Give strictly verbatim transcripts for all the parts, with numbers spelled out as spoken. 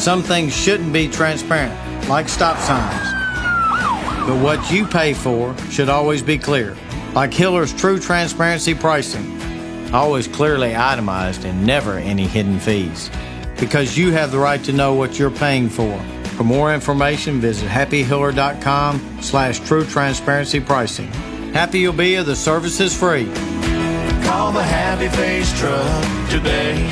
some things shouldn't be transparent, like stop signs. But what you pay for should always be clear, like Hiller's True Transparency Pricing. Always clearly itemized and never any hidden fees. Because you have the right to know what you're paying for. For more information, visit happy hiller dot com slash true transparency pricing. Happy you'll be if the service is free. Call the Happy Face Truck today.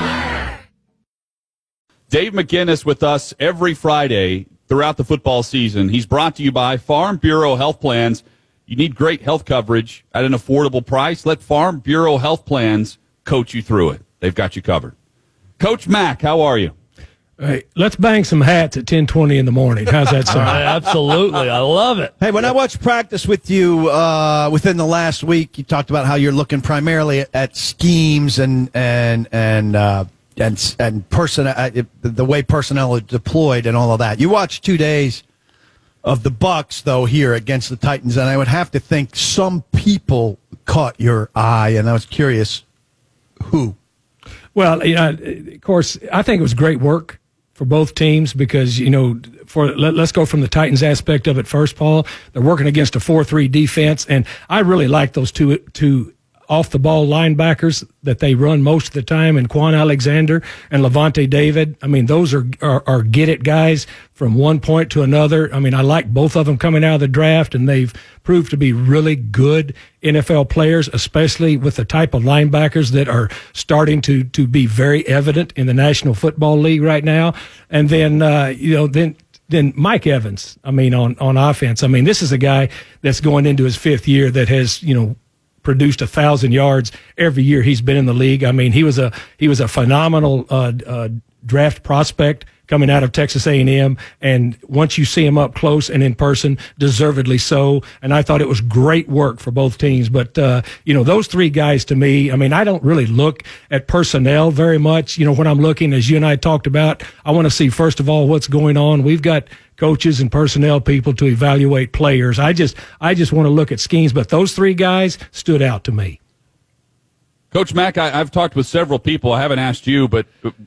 Dave McGinnis with us every Friday throughout the football season. He's brought to you by Farm Bureau Health Plans. You need great health coverage at an affordable price. Let Farm Bureau Health Plans coach you through it. They've got you covered. Coach Mack, how are you? Hey, let's bang some hats at ten twenty in the morning. How's that sound? Absolutely. I love it. Hey, when I watched practice with you uh, within the last week, you talked about how you're looking primarily at, at schemes and and and uh, and and person uh, the way personnel are deployed and all of that. You watched two days of the Bucs though here against the Titans, and I would have to think some people caught your eye, and I was curious who. Well, you know, of course, I think it was great work for both teams because, you know, for let, let's go from the Titans aspect of it first, Paul. They're working against a four three defense, and I really like those two two off-the-ball linebackers that they run most of the time, and Quan Alexander and Levante David. I mean, those are, are, are get-it guys from one point to another. I mean, I like both of them coming out of the draft, and they've proved to be really good N F L players, especially with the type of linebackers that are starting to to be very evident in the National Football League right now. And then, uh, you know, then then Mike Evans, I mean, on, on offense. I mean, this is a guy that's going into his fifth year that has, you know, produced a thousand yards every year he's been in the league. I mean, he was a he was a phenomenal uh, uh, draft prospect coming out of Texas A and M, and once you see him up close and in person, deservedly so. And I thought it was great work for both teams. But uh, you know, those three guys to me, I mean, I don't really look at personnel very much. You know, when I'm looking, as you and I talked about, I want to see first of all what's going on. We've got coaches and personnel people to evaluate players. I just I just want to look at schemes, but those three guys stood out to me. Coach Mack, I, I've talked with several people. I haven't asked you, but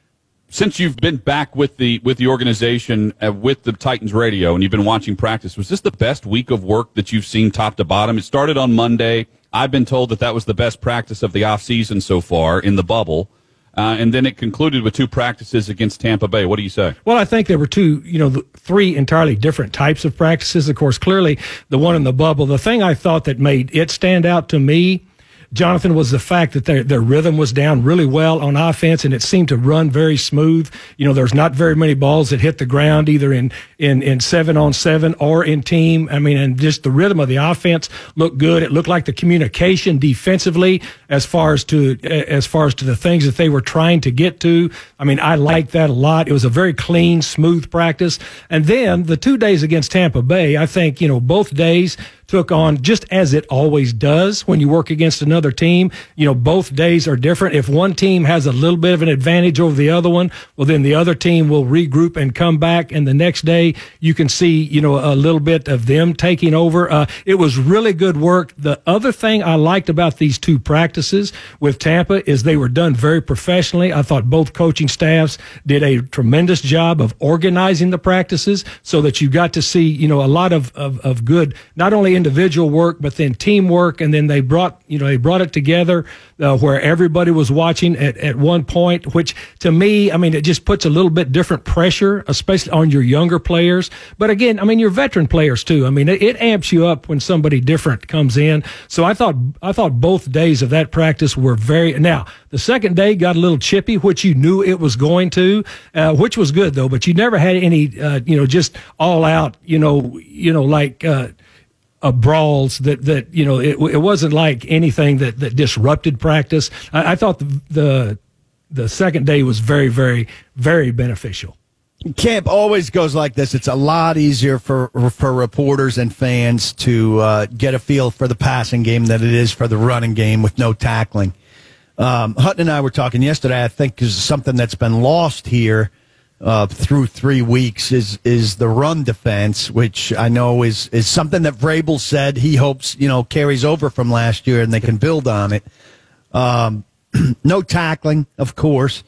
since you've been back with the with the organization, uh, with the Titans radio, and you've been watching practice, was this the best week of work that you've seen top to bottom? It started on Monday. I've been told that that was the best practice of the offseason so far in the bubble. Uh, and then it concluded with two practices against Tampa Bay. What do you say? Well, I think there were two, you know, three entirely different types of practices. Of course, clearly the one in the bubble. The thing I thought that made it stand out to me, Jonathan, was the fact that their their rhythm was down really well on offense, and it seemed to run very smooth. You know, there's not very many balls that hit the ground either in in in seven on seven or in team. I mean, and just the rhythm of the offense looked good. It looked like the communication defensively, as far as to as far as to the things that they were trying to get to. I mean, I liked that a lot. It was a very clean, smooth practice. And then the two days against Tampa Bay, I think, you know, both days took on, just as it always does when you work against another team. You know, both days are different. If one team has a little bit of an advantage over the other one, well, then the other team will regroup and come back. And the next day you can see, you know, a little bit of them taking over. Uh, it was really good work. The other thing I liked about these two practices with Tampa is they were done very professionally. I thought both coaching staffs did a tremendous job of organizing the practices so that you got to see, you know, a lot of, of, of good, not only individual work, but then teamwork. And then they brought, you know, they brought it together uh, where everybody was watching at, at one point, which to me, I mean, it just puts a little bit different pressure, especially on your younger players. But again, I mean, your veteran players too. I mean, it, it amps you up when somebody different comes in. So I thought, I thought both days of that practice were very, now the second day got a little chippy, which you knew it was going to, uh, which was good though, but you never had any, uh, you know, just all out, you know, you know, like, uh, Uh, brawls that, that, you know, it, it wasn't like anything that, that disrupted practice. I, I thought the, the the second day was very, very, very beneficial. Camp always goes like this. It's a lot easier for for reporters and fans to uh, get a feel for the passing game than it is for the running game with no tackling. Um, Hutton and I were talking yesterday, I think, is something that's been lost here Uh, through three weeks is is the run defense, which I know is is something that Vrabel said he hopes, you know, carries over from last year and they can build on it. Um, no tackling, of course,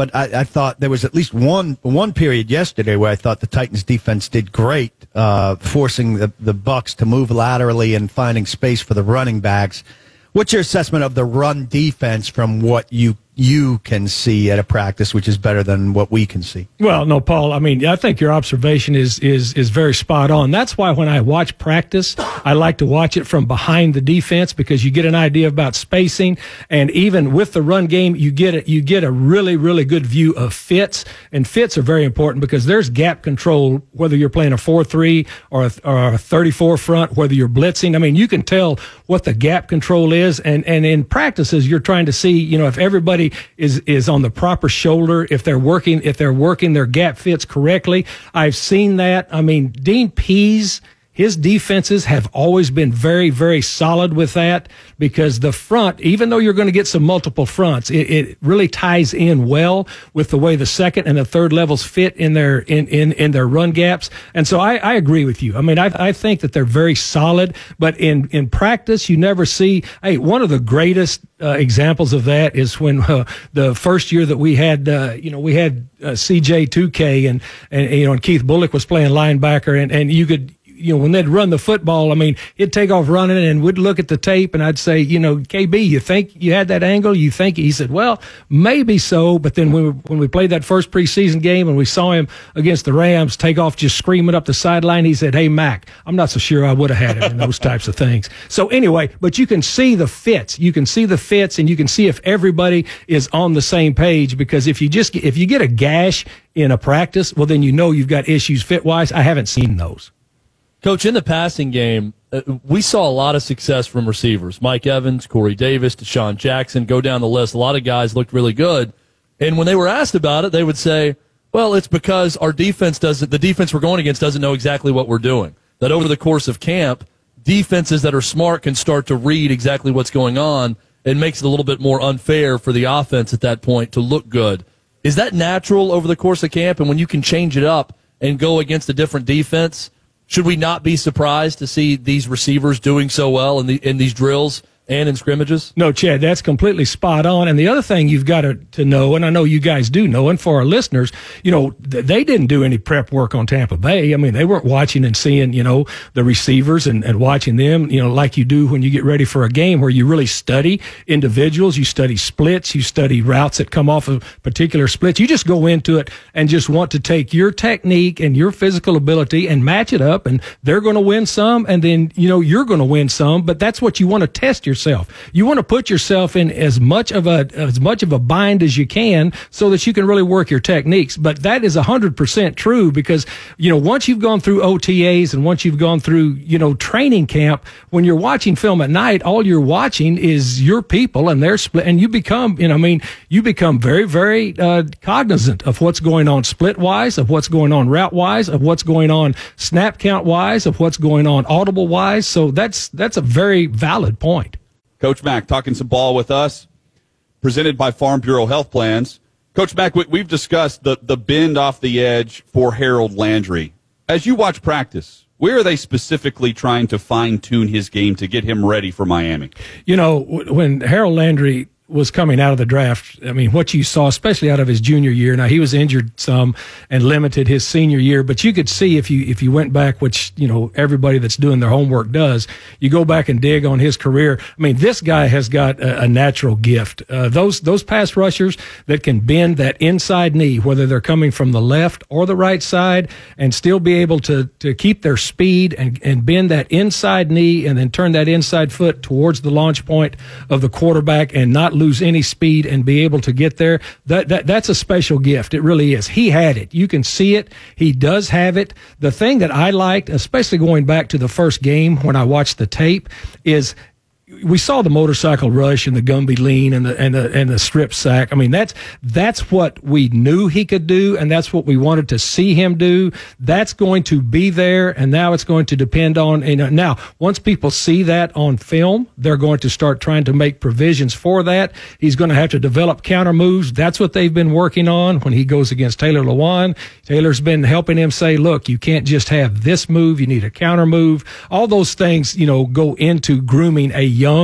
but I, I thought there was at least one one period yesterday where I thought the Titans defense did great, uh, forcing the, the Bucs to move laterally and finding space for the running backs. What's your assessment of the run defense from what you you can see at a practice, which is better than what we can see? Well, no, Paul, I mean, I think your observation is is is very spot on. That's why when I watch practice, I like to watch it from behind the defense, because you get an idea about spacing, and even with the run game, you get a, you get a really, really good view of fits, and fits are very important because there's gap control, whether you're playing a four three or a, or a thirty-four front, whether you're blitzing. I mean, you can tell what the gap control is, and, and in practices, you're trying to see, you know, if everybody is is on the proper shoulder, if they're working if they're working their gap fits correctly. I've seen that. I mean, Dean Pease, his defenses have always been very, very solid with that, because the front, even though you're going to get some multiple fronts, it, it really ties in well with the way the second and the third levels fit in their in, in, in their run gaps. And so I, I agree with you. I mean, I, I think that they're very solid, but in, in practice, you never see, hey, one of the greatest uh, examples of that is when uh, the first year that we had, uh, you know, we had uh, C J two K and, and, you know, and Keith Bullock was playing linebacker, and, and you could, you know, when they'd run the football, I mean, he'd take off running and we'd look at the tape and I'd say, you know, K B, you think you had that angle? You think? He said, well, maybe so. But then when we, when we played that first preseason game and we saw him against the Rams take off just screaming up the sideline, he said, hey, Mac, I'm not so sure I would have had it in those types of things. So anyway, but you can see the fits. You can see the fits, and you can see if everybody is on the same page, because if you just if you get a gash in a practice, well, then you know you've got issues fit-wise. I haven't seen those. Coach, in the passing game, uh, we saw a lot of success from receivers. Mike Evans, Corey Davis, Deshaun Jackson, go down the list. A lot of guys looked really good. And when they were asked about it, they would say, well, it's because our defense doesn't, the defense we're going against doesn't know exactly what we're doing. That over the course of camp, defenses that are smart can start to read exactly what's going on, and makes it a little bit more unfair for the offense at that point to look good. Is that natural over the course of camp? And when you can change it up and go against a different defense, should we not be surprised to see these receivers doing so well in, the, in these drills and in scrimmages? No, Chad, that's completely spot on. And the other thing you've got to, to know, and I know you guys do know, and for our listeners, you know, th- they didn't do any prep work on Tampa Bay. I mean, they weren't watching and seeing, you know, the receivers and, and watching them, you know, like you do when you get ready for a game, where you really study individuals, you study splits, you study routes that come off of particular splits. You just go into it and just want to take your technique and your physical ability and match it up, and they're going to win some, and then, you know, you're going to win some, but that's what you want to test yourself. You want to put yourself in as much of a as much of a bind as you can, so that you can really work your techniques. But that is one hundred percent true, because, you know, once you've gone through O T As and once you've gone through, you know, training camp, when you're watching film at night, all you're watching is your people and their split, and you become, you know, I mean, you become very, very uh, cognizant of what's going on split wise, of what's going on route wise, of what's going on snap count wise, of what's going on audible wise. So that's that's a very valid point. Coach Mack talking some ball with us, presented by Farm Bureau Health Plans. Coach Mack, we, we've discussed the, the bend off the edge for Harold Landry. As you watch practice, where are they specifically trying to fine-tune his game to get him ready for Miami? You know, when Harold Landry was coming out of the draft, I mean, what you saw, especially out of his junior year. Now, he was injured some and limited his senior year, but you could see if you if you went back, which, you know, everybody that's doing their homework does, you go back and dig on his career. I mean, this guy has got a, a natural gift. Uh, those those pass rushers that can bend that inside knee, whether they're coming from the left or the right side, and still be able to to keep their speed and, and bend that inside knee and then turn that inside foot towards the launch point of the quarterback and not lose any speed and be able to get there. That, that that's a special gift. It really is. He had it. You can see it. He does have it. The thing that I liked, especially going back to the first game when I watched the tape, is we saw the motorcycle rush and the Gumby lean and the and the and the strip sack. I mean, that's that's what we knew he could do, and that's what we wanted to see him do. That's going to be there, and now it's going to depend on. You know, now, once people see that on film, they're going to start trying to make provisions for that. He's going to have to develop counter moves. That's what they've been working on when he goes against Taylor Lewan. Taylor's been helping him say, look, you can't just have this move. You need a counter move. All those things, you know, go into grooming a young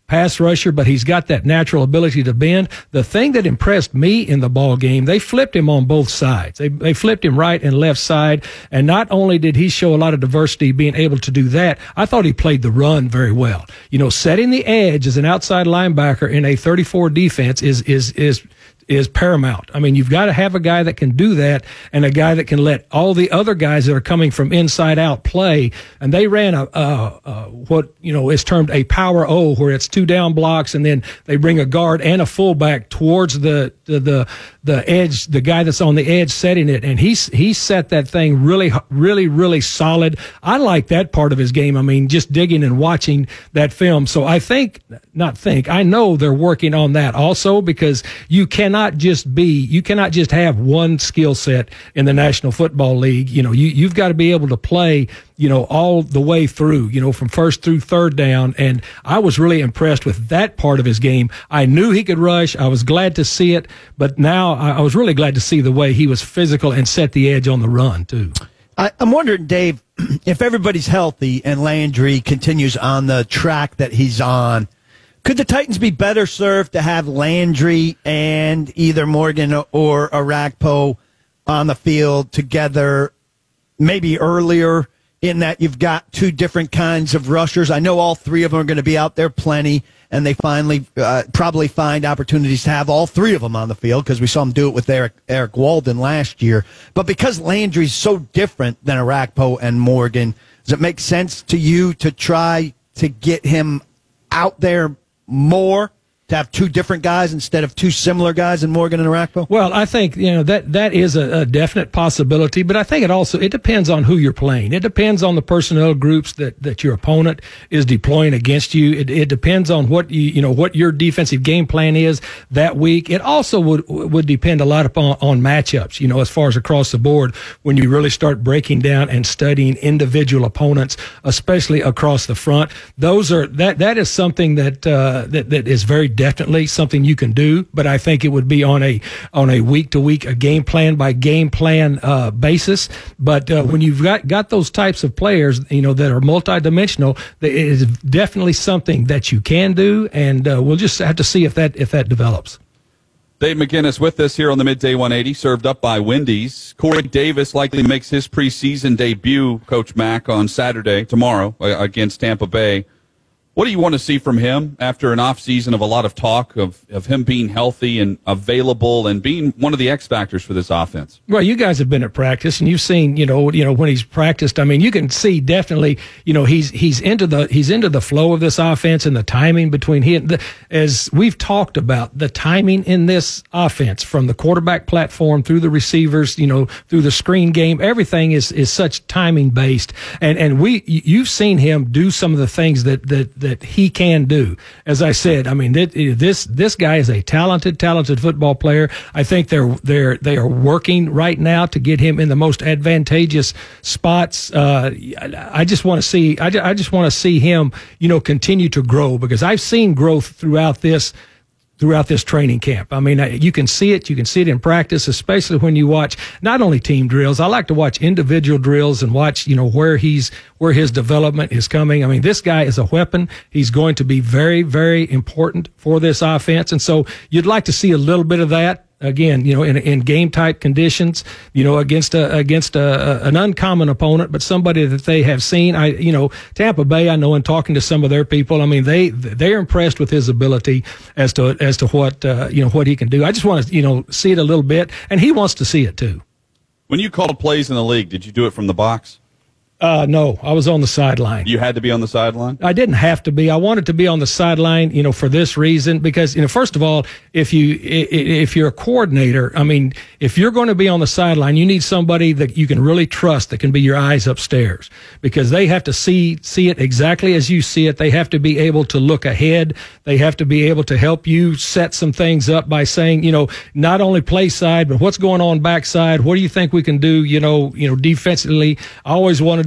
pass rusher, but he's got that natural ability to bend. The thing that impressed me in the ball game, they flipped him on both sides. They they flipped him right and left side, and not only did he show a lot of diversity being able to do that, I thought he played the run very well. You know, setting the edge as an outside linebacker in a thirty-four defense is is is is paramount. I mean, you've got to have a guy that can do that and a guy that can let all the other guys that are coming from inside out play. And they ran a, a, a what, you know, is termed a power O, where it's two down blocks and then they bring a guard and a fullback towards the, the, the, the edge, the guy that's on the edge setting it. And he's, he set that thing really, really, really solid. I like that part of his game. I mean, just digging and watching that film. So I think, not think, I know they're working on that also, because you cannot Not just be, you cannot just have one skill set in the National Football League. You know, you, you've got to be able to play, you know, all the way through, you know, from first through third down. And I was really impressed with that part of his game. I knew he could rush. I was glad to see it, but now I, I was really glad to see the way he was physical and set the edge on the run too. I, I'm wondering, Dave, if everybody's healthy and Landry continues on the track that he's on, could the Titans be better served to have Landry and either Morgan or Orakpo on the field together maybe earlier, in that you've got two different kinds of rushers? I know all three of them are going to be out there plenty, and they finally uh, probably find opportunities to have all three of them on the field, because we saw them do it with Eric, Eric Walden last year. But because Landry's so different than Orakpo and Morgan, does it make sense to you to try to get him out there more, to have two different guys instead of two similar guys in Morgan and Orakpo? Well, I think, you know, that that is a, a definite possibility, but I think it also, it depends on who you're playing. It depends on the personnel groups that, that your opponent is deploying against you. It, it depends on what you, you know, what your defensive game plan is that week. It also would would depend a lot upon on matchups, you know, as far as across the board, when you really start breaking down and studying individual opponents, especially across the front. Those are, that that is something that uh, that that is very definitely something you can do, but I think it would be on a on a week to week, a game plan by game plan uh, basis. But uh, when you've got got those types of players, you know, that are multidimensional, it is definitely something that you can do, and uh, we'll just have to see if that if that develops. Dave McGinnis with us here on the Midday one eighty, served up by Wendy's. Corey Davis likely makes his preseason debut, Coach Mack, on Saturday, tomorrow, against Tampa Bay. What do you want to see from him after an offseason of a lot of talk of, of him being healthy and available and being one of the X factors for this offense? Well, you guys have been at practice and you've seen, you know, you know, when he's practiced, I mean, you can see definitely, you know, he's, he's into the, he's into the flow of this offense and the timing between him. The, as we've talked about, the timing in this offense, from the quarterback platform through the receivers, you know, through the screen game, everything is, is such timing based. And, and we, you've seen him do some of the things that, that, that he can do. As I said, I mean, it, it, this this guy is a talented, talented football player. I think they're they're they are working right now to get him in the most advantageous spots. Uh, I, I just want to see. I, I just want to see him, you know, continue to grow, because I've seen growth throughout this. throughout this training camp. I mean, you can see it. You can see it in practice, especially when you watch not only team drills. I like to watch individual drills and watch, you know, where he's, where his development is coming. I mean, this guy is a weapon. He's going to be very, very important for this offense. And so you'd like to see a little bit of that. Again, you know, in, in game type conditions, you know, against a, against a, a, an uncommon opponent, but somebody that they have seen. I, you know, Tampa Bay, I know in talking to some of their people, I mean, they, they're impressed with his ability as to, as to what, uh, you know, what he can do. I just want to, you know, see it a little bit, and he wants to see it too. When you called plays in the league, did you do it from the box? Uh, no, I was on the sideline. You had to be on the sideline? I didn't have to be. I wanted to be on the sideline, you know, for this reason, because, you know, first of all, if you, if you're a coordinator, I mean, if you're going to be on the sideline, you need somebody that you can really trust, that can be your eyes upstairs, because they have to see, see it exactly as you see it. They have to be able to look ahead. They have to be able to help you set some things up by saying, you know, not only play side, but what's going on backside? What do you think we can do, you know, you know, defensively? I always wanted to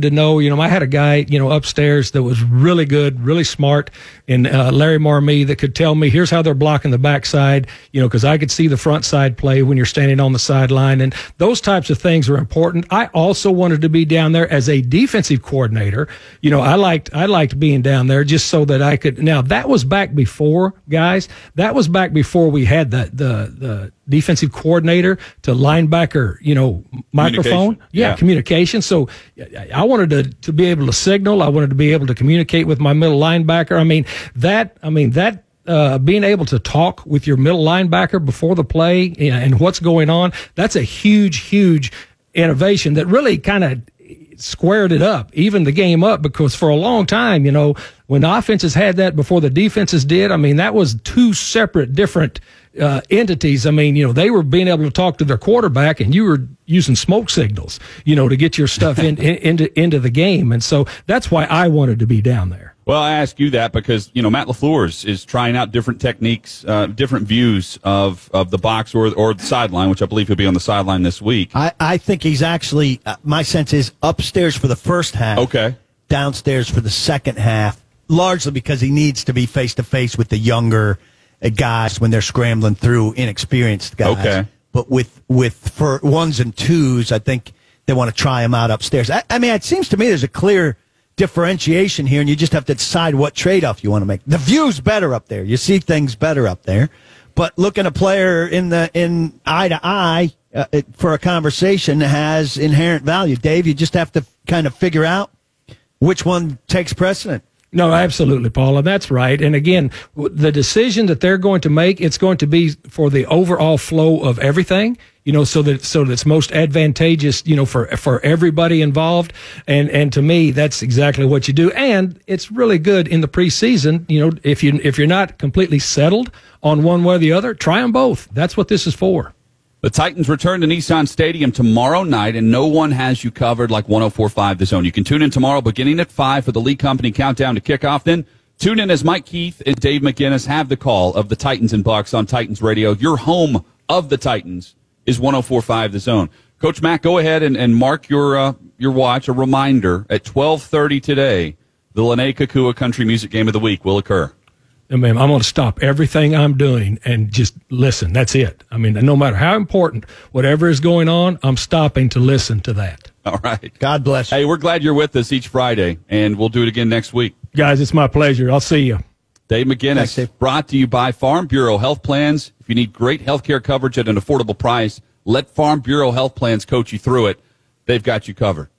to know, you know, I had a guy, you know, upstairs that was really good, really smart, and uh, Larry Marmee that could tell me, here's how they're blocking the backside, you know, because I could see the front side play when you're standing on the sideline. And those types of things are important. I also wanted to be down there as a defensive coordinator. You know, I liked, I liked being down there just so that I could. Now, that was back before, guys, that was back before we had the, the, the, defensive coordinator to linebacker, you know, microphone. Yeah, yeah, communication. So I wanted to, to be able to signal. I wanted to be able to communicate with my middle linebacker. I mean, that, I mean, that, uh, being able to talk with your middle linebacker before the play and what's going on, that's a huge, huge innovation that really kind of squared it up, even the game up, because for a long time, you know, when the offenses had that before the defenses did, I mean, that was two separate different uh, entities. I mean, you know, they were being able to talk to their quarterback and you were using smoke signals, you know, to get your stuff in, in, into, into the game. And so that's why I wanted to be down there. Well, I ask you that because, you know, Matt LaFleur is, is trying out different techniques, uh, different views of, of the box or, or the sideline, which I believe he'll be on the sideline this week. I, I think he's actually, uh, my sense is upstairs for the first half. Okay. Downstairs for the second half, largely because he needs to be face-to-face with the younger uh, guys when they're scrambling through inexperienced guys. Okay. But with, with for ones and twos, I think they want to try him out upstairs. I, I mean, it seems to me there's a clear differentiation here, and you just have to decide what trade-off you want to make. The view's better up there. You see things better up there. But looking a player in the in eye to eye uh, it, for a conversation has inherent value. Dave, you just have to kind of figure out which one takes precedent. No, absolutely, Paul, and that's right. And again, the decision that they're going to make, it's going to be for the overall flow of everything, you know, so that so that it's most advantageous, you know, for for everybody involved. And and to me, that's exactly what you do. And it's really good in the preseason, you know, if you if you're not completely settled on one way or the other, try them both. That's what this is for. The Titans return to Nissan Stadium tomorrow night, and no one has you covered like one oh four point five The Zone. You can tune in tomorrow beginning at five for the Lee Company countdown to kickoff. Then tune in as Mike Keith and Dave McGinnis have the call of the Titans and Bucks on Titans Radio. Your home of the Titans is one oh four point five The Zone. Coach Mack, go ahead and, and mark your uh, your watch. A reminder, at twelve thirty today, the Lene Kakua Country Music Game of the Week will occur. I mean, I'm going to stop everything I'm doing and just listen. That's it. I mean, no matter how important, whatever is going on, I'm stopping to listen to that. All right. God bless you. Hey, we're glad you're with us each Friday, and we'll do it again next week. Guys, it's my pleasure. I'll see you. Dave McGinnis, Thanks, Dave. Brought to you by Farm Bureau Health Plans. If you need great health care coverage at an affordable price, let Farm Bureau Health Plans coach you through it. They've got you covered.